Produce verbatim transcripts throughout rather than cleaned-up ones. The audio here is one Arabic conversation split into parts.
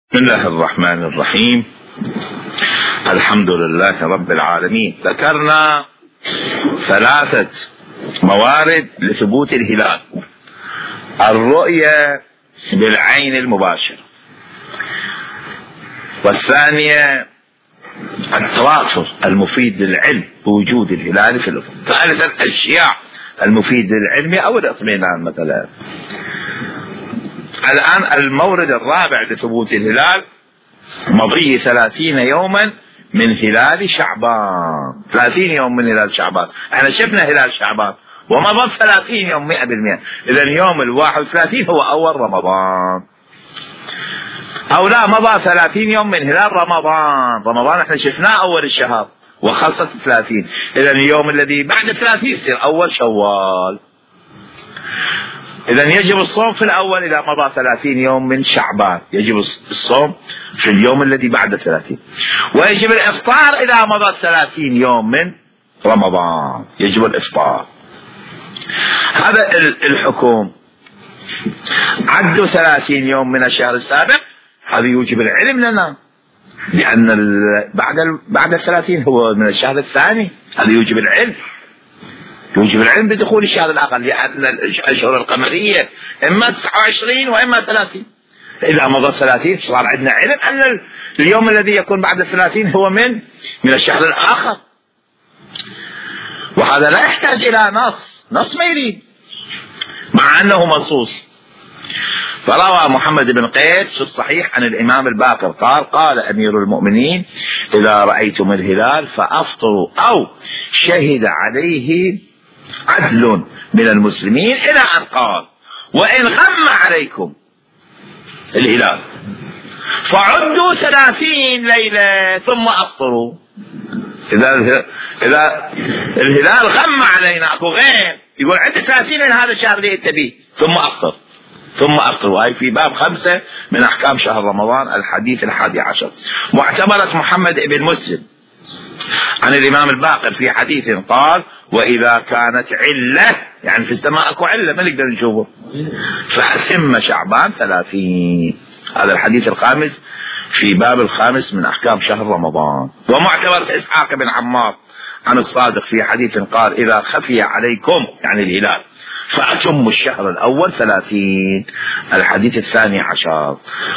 بسم الله الرحمن الرحيم. الحمد لله رب العالمين. ذكرنا ثلاثة موارد لثبوت الهلال: الرؤية بالعين المباشرة، والثانية التواتر المفيد للعلم بوجود الهلال في الأفق، ثالثا الاشياع المفيد للعلم أو الاطمئنان مثلا. الآن المورد الرابع لثبوت الهلال: مضي ثلاثين يوما من هلال شعبان. ثلاثين يوم من هلال شعبان، احنا شفنا هلال شعبان ومضى ثلاثين يوم مئة بالمئة، إذا يوم الواحد وثلاثين هو أول رمضان، أو لا مضى ثلاثين يوم من هلال رمضان. رمضان احنا شفناه أول الشهر وخلصت ثلاثين، إذا اليوم الذي بعد ثلاثين يصير أول شوال. إذا يجب الصوم في الأول إذا مضى ثلاثين يوم من شعبان، يجب الصوم في اليوم الذي بعد ثلاثين، ويجب الإفطار إذا مضى ثلاثين يوم من رمضان، يجب الإفطار. هذا الحكم. عدوا ثلاثين يوم من الشهر السابق، هذا يوجب العلم لنا، لأن بعد بعد الثلاثين هو من الشهر الثاني، هذا يوجب العلم، يوجب العلم بدخول الشهر الآخر، لأن الأشهر القمرية إما تسعة وعشرين وإما ثلاثين. إذا مضى ثلاثين صار عندنا علم أن اليوم الذي يكون بعد الثلاثين هو من من الشهر الآخر، وهذا لا يحتاج إلى نص، نص ما يريد مع أنه منصوص. فروى محمد بن قيس في الصحيح عن الإمام الباقر قال: قال أمير المؤمنين: إذا رأيتم الهلال فأفطروا، أو شهد عليه عدل من المسلمين، إلى أن قال: وإن غم عليكم الهلال فعدوا ثلاثين ليلة ثم أفطروا. إذا إذا الهلال غم علينا أكو غير، يقول عد ثلاثين ليلة هذا الشهر اللي يتبيه ثم أفطر ثم أفطروا. هاي في باب خمسة من أحكام شهر رمضان، الحديث الحادي عشر. معتبرة محمد بن مسلم عن الإمام الباقر في حديث قال: وإذا كانت علة، يعني في السماء أكو علة ما نقدر نشوفه، فأتم شعبان ثلاثين. هذا الحديث الخامس في باب الخامس من أحكام شهر رمضان. ومعتبرة إسحاق بن عمار عن الصادق في حديث قال: إذا خفي عليكم، يعني الهلال، فأتم الشهر الأول ثلاثين. الحديث الثاني عشر.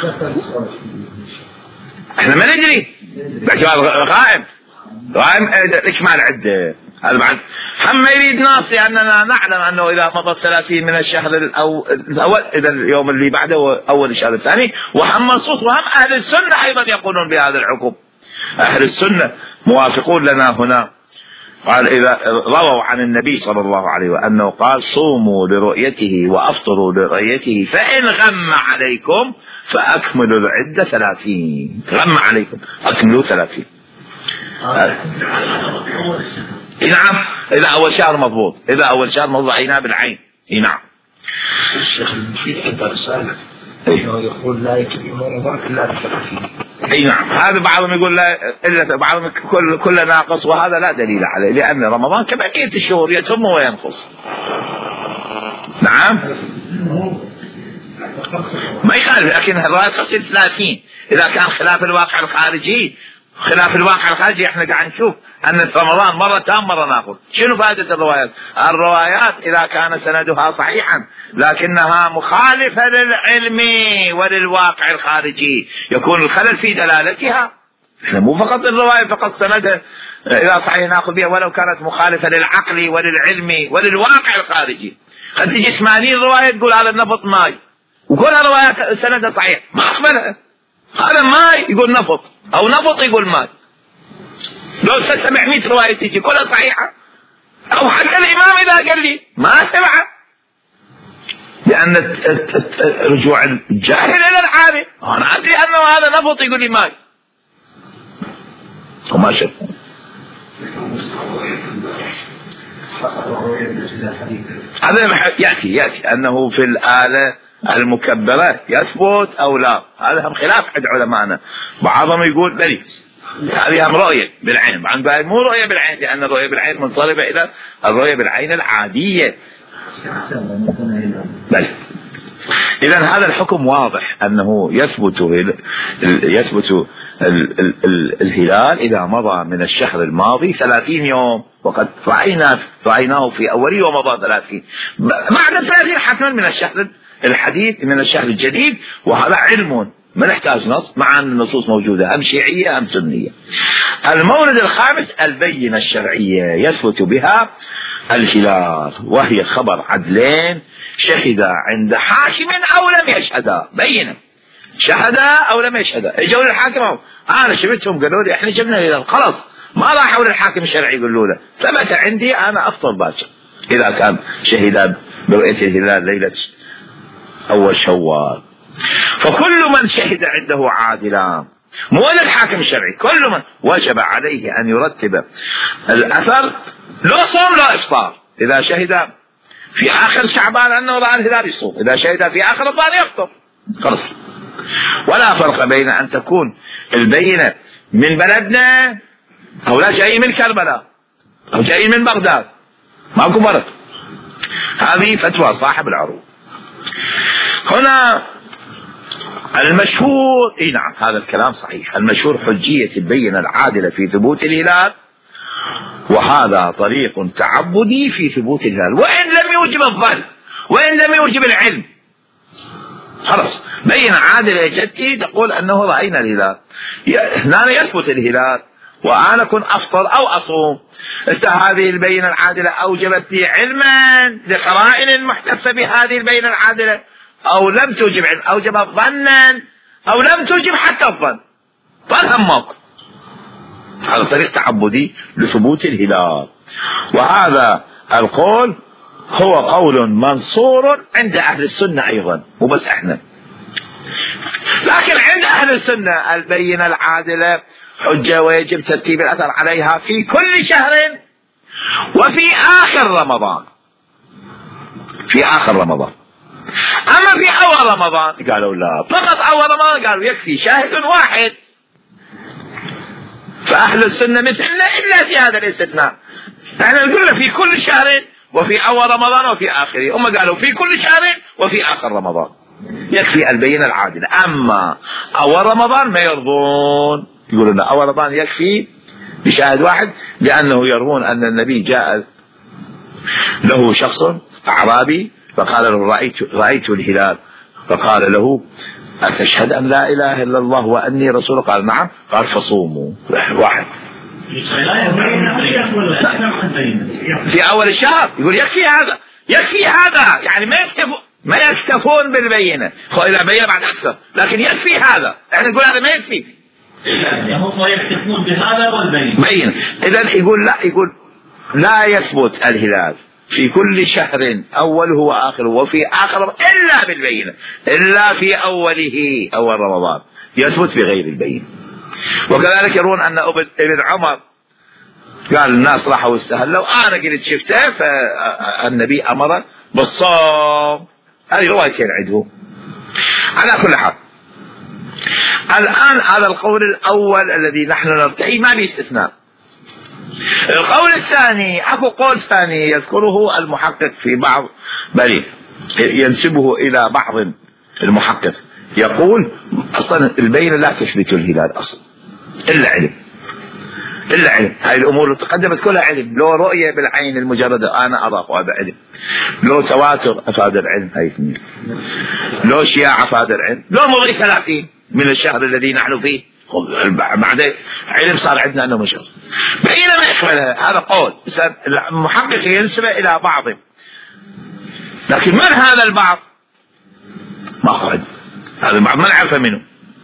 احنا ما ندري باعتبار غائب، غائب ايش معنى العدة؟ هذا بعد هم ما يريد ناس، لأننا نعلم أنه إذا مضى ثلاثين من الشهر الأول إذا اليوم اللي بعده أول الشهر الثاني، وهم منصوص، وهم أهل السنة أيضا يقولون بهذا الحكم. أهل السنة موافقون لنا هنا. قال: إذا رووا عن النبي صلى الله عليه وسلم أنه قال: صوموا لرؤيته وأفطروا لرؤيته، فإن غم عليكم فأكملوا العدة ثلاثين. غم عليكم أكملوا ثلاثين. نعم، إذا أول شهر مضبوط، إذا أول شهر مضبوط عيناه بالعين. نعم. الشيخ المفيد عنده رسالة إنه يقول لا يكفي رمضان إلا بثلاثين. اي نعم، هذا بعضهم يقول لا، الا بعضهم كل كل ناقص، وهذا لا دليل عليه، لان رمضان كبقيه الشهور يتم وينقص. نعم ما يخالف، لكن الروايه تصل ثلاثين. اذا كان خلاف الواقع الخارجي، خلاف الواقع الخارجي احنا قاعد نشوف ان رمضان مره تام مره ناقص. شنو فائده الروايات؟ الروايات اذا كان سندها صحيحا لكنها مخالفه للعلم وللواقع الخارجي يكون الخلل في دلالتها. احنا مو فقط الروايه فقط سندها اذا صحيح ناخذ بها ولو كانت مخالفه للعقل وللعلم وللواقع الخارجي. قد تجي ثمانين روايه تقول هذا النفط ماي، وكلها روايات سندها صحيح، ما اقبلها. هذا ماي يقول نفط، او نفط يقول ماي. لو سبعمئة رواية تجي كلها صحيحة، او حتى الامام اذا قال لي ما سمعها، لان رجوع الجاهل الى العالم. انا ادري انه هذا نفط يقول لي ماي وما شاء. هذا ياتي ياتي انه في الآلة المكبرة يثبت أو لا، هذا هم خلاف عند علماءنا. بعضهم يقول بلي هذه هم رؤية بالعين، بعضهم مو رؤية بالعين، لأن الرؤية بالعين منصرفة إلى الرؤية بالعين العادية. بلي إذن هذا الحكم واضح أنه يثبت يثبت ال ال ال الهلال إذا مضى من الشهر الماضي ثلاثين يوم، وقد رأينا رأيناه في أوله ومضى ثلاثين، بعد ثلاثين حتما من الشهر الحديث من الشهر الجديد. وهذا علم ما نحتاج نص، مع أن النصوص موجودة أم شيعية أم سنية. المورد الخامس البينة الشرعية يثبت بها الهلال، وهي خبر عدلين شهدا عند حاكم أو لم يشهدا، بينة شهدا أو لم يشهدا. اجوا للحاكم أنا شفتهم قالوا لي احنا جبنا الهلال، خلاص ما راحوا للحاكم الشرعي يقولوا له، ثبت عندي أنا أفطر باكر إذا كان شهدا برؤية الهلال ليلة أول شوال. فكل من شهد عنده عادلان، مو الحاكم الشرعي، كل من وجب عليه أن يرتب الأثر، لا صوم لا إفطار. إذا شهد في آخر شعبان أنه رأى الهلال يصوم، إذا شهد في آخر رمضان يفطر، خلاص. ولا فرق بين أن تكون البينة من بلدنا أو لا جاي من كربلاء أو جاي من بغداد، ماكو فرق. هذه فتوى صاحب العروض. هنا المشهور، اي نعم هذا الكلام صحيح، المشهور حجية البينة العادلة في ثبوت الهلال، وهذا طريق تعبدي في ثبوت الهلال، وإن لم يوجب الظن وإن لم يوجب العلم. خلاص بينة عادلة يا جدتي تقول أنه رأينا الهلال، هنا يثبت الهلال وأنا كن أفطر أو أصوم. هذه البينة العادلة أوجبت لي علما لقرائن محتفة بهذه البينة العادلة، أو لم توجب علم، أوجبها ظنا أو لم توجب حتى الظن، ظن همك. هذا طريق تعبدي لثبوت الهلال، وهذا القول هو قول منصور عند أهل السنة أيضا، مو بس احنا. لكن عند أهل السنة البينة العادلة حجة ويجب ترتيب الأثر عليها في كل شهر وفي آخر رمضان، في آخر رمضان. أما في أول رمضان قالوا لا، فقط أول رمضان قالوا يكفي شاهد واحد. فأهل السنة مثلنا إلا في هذا الاستثناء، احنا نقول في كل شهر وفي أول رمضان وفي آخره، هم قالوا في كل شهر وفي آخر رمضان يكفي البينة العادلة. أما أول رمضان ما يرضون، يقولون أول رمضان يكفي بشاهد واحد، لأنه يرون أن النبي جاء له شخص أعرابي فقال له رأيت, رأيت الهلال، فقال له أتشهد أن لا إله إلا الله وأني رسول؟ قال نعم. قال فصوموا واحد في أول الشهر. يقول يكفي هذا، يكفي هذا، يعني ما يكتفون ما يكتفون بالبينة، إذا بينة بعد أكثر، لكن يكفي هذا. احنا نقول هذا ما يكفي، هم يكتفون بهذا والبينة بينة. إذن يقول لا، يقول لا يثبت الهلال في كل شهر أوله وآخره وفي آخره إلا بالبينة، إلا في أوله أول رمضان يثبت بغير البينة. وكذلك يرون أن ابن عمر قال الناس راحوا استهلوا، أنا قلت شفته فالنبي أمر بالصوم. هذه رواية كان عندهم. على كل حال الآن هذا القول الأول الذي نحن نرتعي ما باستثناء. القول الثاني، أكو قول ثاني يذكره المحقق في بعض بل ينسبه إلى بعض المحقق، يقول أصلا البينة لا تثبت الهلال أصلا إلا علم، إلا علم. هاي الأمور اللي تقدمت كلها علم، لو رؤية بالعين المجردة أنا أراك وهذا علم، لو تواتر أفاد العلم هاي اثنين، لو شياع أفاد العلم، لو مضي ثلاثين من الشهر الذي نحن فيه بعد علم صار عندنا أنه مشهور. بينما يحملها هذا قول المحقق ينسبه إلى بعض، لكن من هذا البعض؟ ما قعد هذا البعض ما نعرف منه.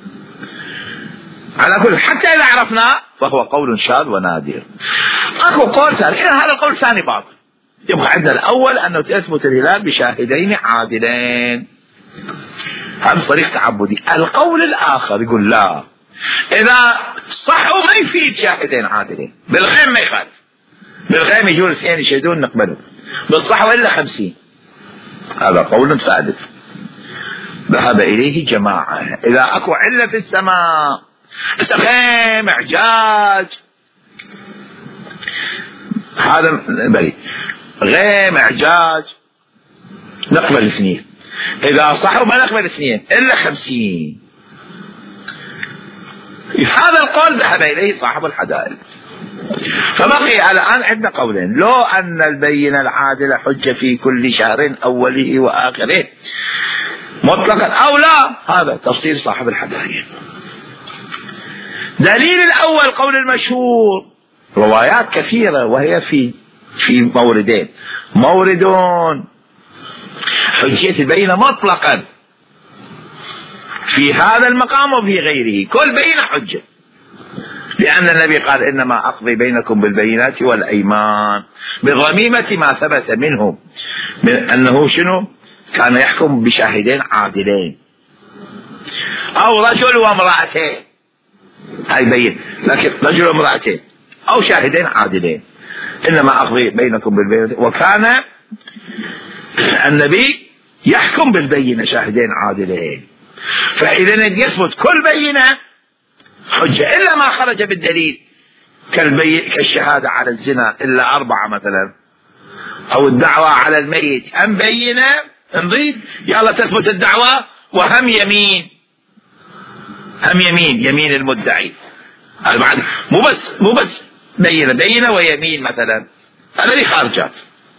على كل حتى إذا عرفناه فهو قول شاذ ونادر. أكو قول ثاني، هذا القول الثاني باطل. يبقى عندنا الأول أنه تثبت الهلال بشاهدين عادلين، هذا طريق تعبدي. القول الآخر يقول لا، إذا صحوا ما يفيد شاهدين عادلين، بالغيم ما يخالف، بالغيم يجون اثنين يشهدون نقبله، بالصحوة إلا خمسين. هذا قول سادس ذهب إليه جماعة. إذا أكو علة في السماء غيم إعجاج، هذا بلي غيم إعجاج نقبل الاثنين. إذا صحوا ما نقبل اثنين إلا خمسين. هذا القول ذهب إليه صاحب الحدائق. فبقي الآن عندنا قولين: لو أن البينة العادلة حجة في كل شهر أوله وآخره مطلقا أو لا، هذا تفصيل صاحب الحدائق. دليل الأول قول المشهور، روايات كثيرة وهي في في موردين: مورد حجية البينة مطلقا في هذا المقام وفي غيره، كل بينة حجة، لأن النبي قال: إنما أقضي بينكم بالبينات والأيمان، بالضميمة ما ثبت منهم من أنه شنو كان يحكم بشاهدين عادلين، أو رجل وامرأتين، هاي بين، لكن رجل وامرأتين أو شاهدين عادلين، إنما أقضي بينكم بالبينات. وكان النبي يحكم بالبينة شاهدين عادلين، فإذا يثبت كل بينة حجة إلا ما خرج بالدليل، كالشهادة على الزنا إلا أربعة مثلا، أو الدعوة على الميت، أم بينة نضيف يلا تثبت الدعوة وهم يمين، هم يمين يمين المدعي، هذا بعد مو بس مو بس بينة بينة ويمين مثلا، هذا اللي خارجات.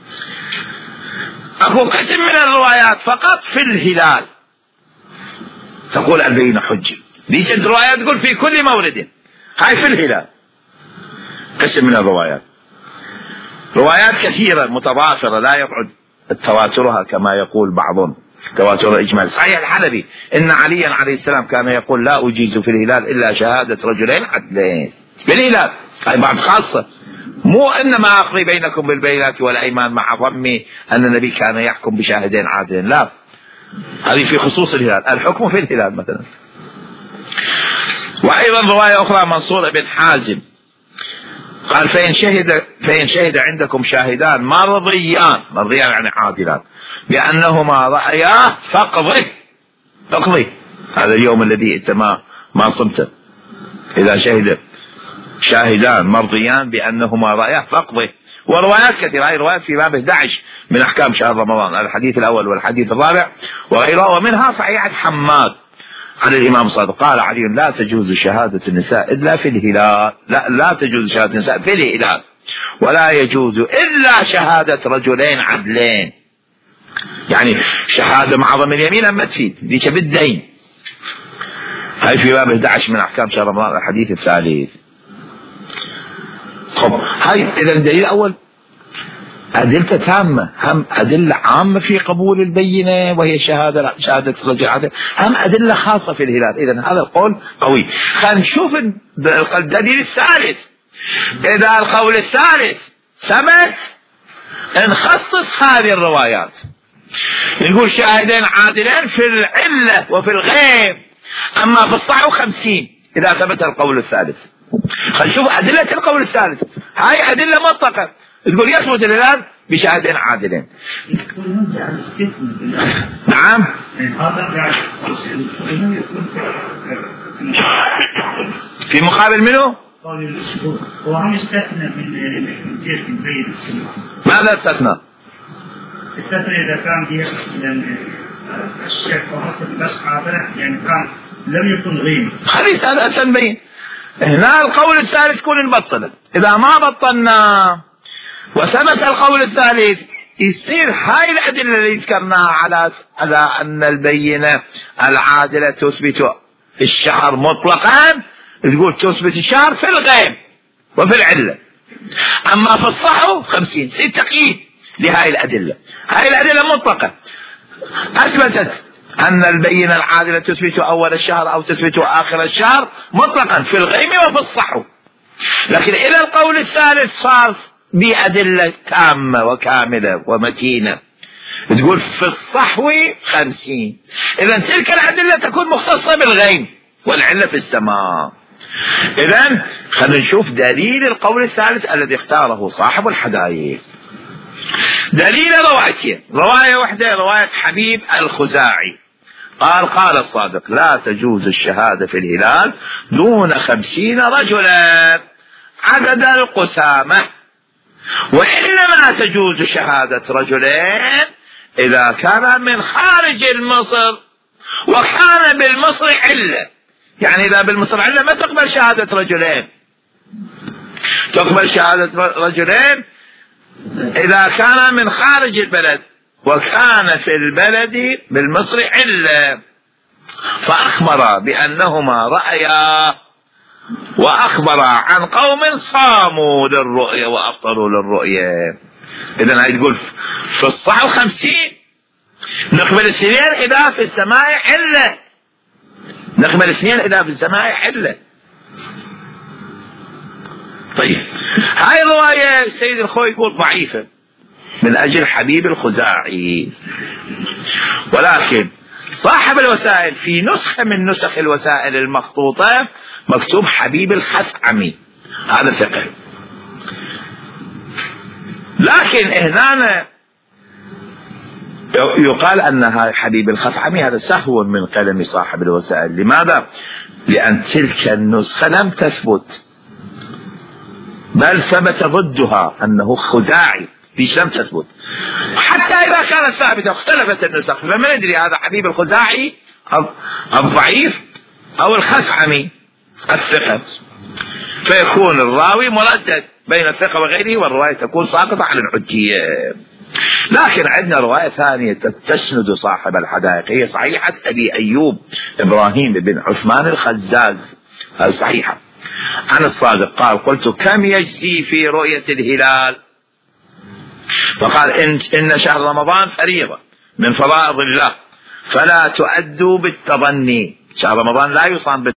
أكو قسم من الروايات فقط في الهلال تقول البينة حجة، ليش الروايات تقول في كل مورد، هاي في الهلال قسم من الروايات. روايات كثيرة متضافرة لا يبعد تواترها كما يقول بعضهم تواتر إجمال. صحيح الحلبي إن عليا عليه السلام كان يقول: لا أجيز في الهلال إلا شهادة رجلين عدلين في الهلال، هاي بعض خاصة، مو إنما أقضي بينكم بالبينات والأيمان مع ضمي أن النبي كان يحكم بشاهدين عادلين، لا، هذه في خصوص الهلال، الحكم في الهلال مثلا. وأيضا رواية أخرى منصور بن حازم قال: فإن شهد فإن شهد عندكم شاهدان مرضيان، مرضيان يعني عادلان، بأنهما رأياه فاقضه، فاقضه، هذا اليوم الذي أنت ما ما صمته، إذا شهد شاهدان مرضيان بأنهما رأياه فاقضه. وروايات كثيرة، هذه روايات في باب أحد عشر من أحكام شهر رمضان، الحديث الأول والحديث الرابع وغيره، ومنها صحيحة حماد عن الإمام الصادق قال علي: لا تجوز شهادة النساء إلا في الهلال، لا, لا تجوز شهادة النساء في الهلال، ولا يجوز إلا شهادة رجلين عدلين، يعني شهادة مع ضم اليمين أما تفيد ديش بالدين. هاي في باب أحد عشر من أحكام شهر رمضان الحديث الثالث. خب هاي إذا الدليل الأول أدلة تامة، هم أدلة عامة في قبول البينة وهي شهادة شهادة رجل عادل، هم أدلة خاصة في الهلال. إذا هذا القول قوي. خلينا نشوف الدليل الثالث. إذا القول الثالث ثبت نخصص هذه الروايات، نقول شاهدين عادلين في العلة وفي الغيب، أما في الصحو خمسين إذا ثبت القول الثالث. خلينا نشوف أدلة القول الثالث، هاي أدلة مطلقة تقول يثبت الهلال بشاهدين عادلين. نعم في مقابل منه وهم يستثنى من جهة البيت السنة. ماذا استثنى؟ استثنى إذا كان في الشيخ وحصل بس عابرة، يعني كان لم يكن غيم. خليس هذا أسن بين. هنا القول الثالث كون نبطله، إذا ما بطلنا وثبت القول الثالث يصير هاي الأدلة اللي ذكرناها على على أن البينة العادلة تثبت الشهر مطلقا، تقول تثبت الشهر في الغيب وفي العلة، أما في الصحو خمسين. ست تقييد لهاي الأدلة، هاي الأدلة مطلقة أثبتت أن البينة العادلة تثبت أول الشهر أو تثبت آخر الشهر مطلقا في الغيب وفي الصحو. لكن إلى القول الثالث صار بأدلة تامة وكاملة ومتينة، تقول في الصحو خمسين. إذا تلك الأدلة تكون مختصة بالغيب والعلة في السماء. إذا خلينا نشوف دليل القول الثالث الذي اختاره صاحب الحدائق. دليل روايتين، رواية واحدة رواية حبيب الخزاعي قال: قال الصادق: لا تجوز الشهادة في الهلال دون خمسين رجلا عدد القسامة، وإنما تجوز شهادة رجلين إذا كان من خارج مصر وكان بالمصر علة. يعني إذا بالمصر علة ما تقبل شهادة رجلين، تقبل شهادة رجلين إذا كان من خارج البلد وكان في البلد بالمصر علة. فأخبر بأنهما رأيا وأخبر عن قوم صاموا للرؤية وأفطروا للرؤية. إذن هاي تقول في الصحة الخمسين نقبل اثنين إذا في السماء حلة، نقبل اثنين إذا في السماء حلة. طيب هاي الرواية السيد الخوي يقول ضعيفة من أجل حبيب الخزاعي، ولكن صاحب الوسائل في نسخة من نسخ الوسائل المخطوطة مكتوب حبيب الخثعمي، هذا ثقة. لكن هنا يقال أنها حبيب الخثعمي، هذا سهو من قلم صاحب الوسائل. لماذا؟ لأن تلك النسخة لم تثبت، بل ثبت ضدها أنه خزاعي، ليش لم تثبت؟ حتى إذا كانت ثابتة اختلفت النسخ، فما ندري هذا حبيب الخزاعي الضعيف أو الخثعمي الثقة، فيكون الراوي مردد بين الثقة وغيره، والرواية تكون ساقطة على الحجية. لكن عندنا رواية ثانية تسند صاحب الحدائق، هي صحيحة أبي أيوب إبراهيم بن عثمان الخزاز، هذه صحيحة عن الصادق قال: قلت كم يجزي في رؤية الهلال؟ فقال: إن, إن شهر رمضان فريضة من فرائض الله فلا تؤدوا بالتظني. شهر رمضان لا يصام